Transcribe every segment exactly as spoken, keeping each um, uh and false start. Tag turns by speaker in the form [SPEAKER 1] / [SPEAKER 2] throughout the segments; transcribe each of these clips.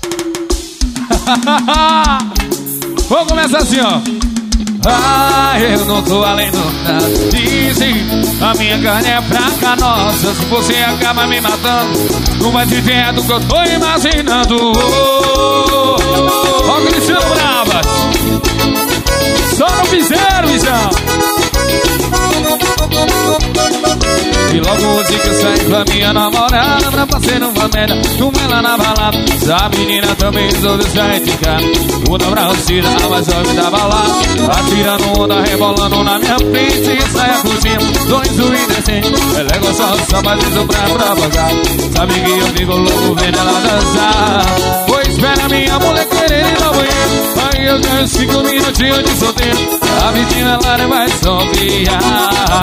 [SPEAKER 1] Vou começar assim, ó. Ah, eu não tô além do nada. Dizem, a minha carne é fraca, nossa. Se você acaba me matando, não vai dizer do que eu tô imaginando. Ó, oh, oh, Cristiano Bravas. Só não fizeram, Isão. E logo hoje que eu saí com a minha namorada pra fazer uma merda, com ela na balada. Essa menina também resolveu sair de casa. Toda pra rocida, mas só me dava lá. Atirando onda, rebolando na minha frente. E saia fugindo, dois o indecente. Ela é gostosa, mas isso pra provocar. Sabe que eu fico louco vendo ela dançar. Pois espera minha mulher querer ir no banheiro. Aí eu ganho cinco minutinhos de solteiro. A vidinha lá não vai confiar.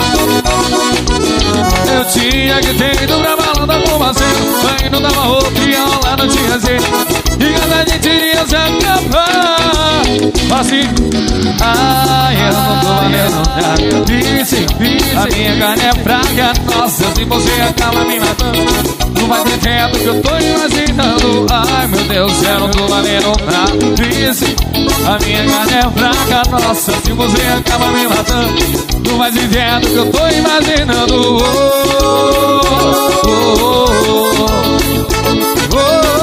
[SPEAKER 1] Eu tinha que ter ido pra balada com você, mas não dava roupa e aula não tinha jeito. E cada gente iria se acabar assim. Ai, eu não tô valendo nada. Disse, disse, a minha carne é fraca, nossa, se você acaba me matando, não vai ter tempo que eu tô imaginando. Ai, meu Deus, eu não tô valendo nada. Disse, a minha carne é fraca, nossa, se você acaba me matando, não vai ter tempo que eu tô imaginando. Oh, oh, oh, oh, oh,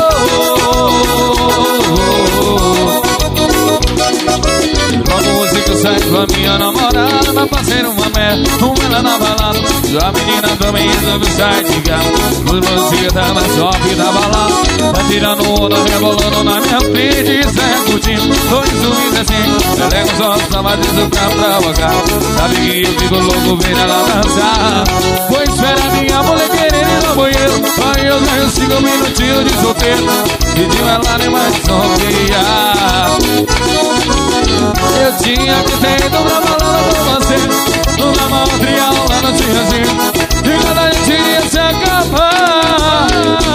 [SPEAKER 1] logo hoje que eu saí com a minha namorada pra fazer uma merda, com ela na balada. A menina também resolveu sair de casa. Os você tava só que da balada. Tá tirando onda, rebolando na minha frente. E saia curtindo, dois zumbis assim. Ela é gostosa, mas isso pra provocar. Sabe que eu fico louco vendo ela dançar. Pois espera minha mulher querer ir no banheiro. Aí eu ganho cinco minutinhos de solteiro. Pediu ela nem mais confiar. Eu tinha que ter ido pra balada com você, numa mão trial lá no Tiazinho. E cada gente iria se acabar.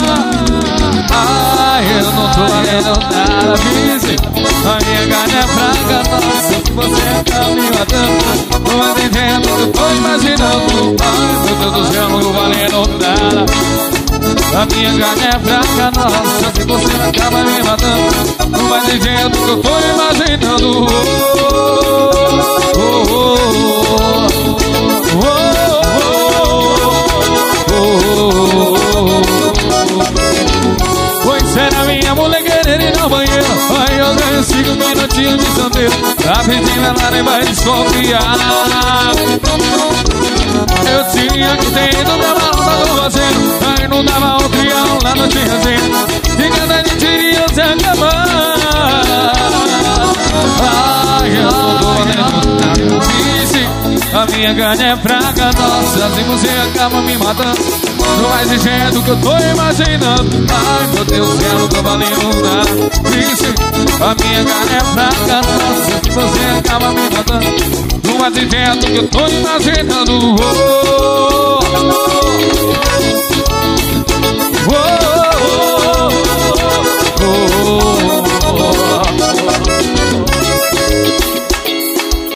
[SPEAKER 1] Ai, eu não tô valendo nada, vice. A minha carne é fraca, nossa, se você acaba me matando, não vai entendendo o que eu tô imaginando. Ai, meu Deus do céu, não tô valendo nada. A minha carne é fraca, nossa, se você acaba me matando, não vai entendendo o que eu tô imaginando. Oh, oh, oh, oh, oh, oh, oh. Pois será minha mulher querer ir no banheiro. Aí eu ganho cinco minutinhos de solteiro. Rapidinho ela nem vai desconfiar. Eu tinha que ter ido pra balada com você, aí não dava o crião lá no Tiazinho. E cada gente iria se acabar. Ai, eu não tô valendo nada. Disse, a minha carne é fraca, nossa, se você acaba me matando, não vai dizendo que eu tô imaginando. Ai, meu Deus, eu não tô valendo nada. Disse, a minha carne é fraca, nossa, se você acaba me matando, não vai dizendo que eu tô imaginando. Oh, oh, oh.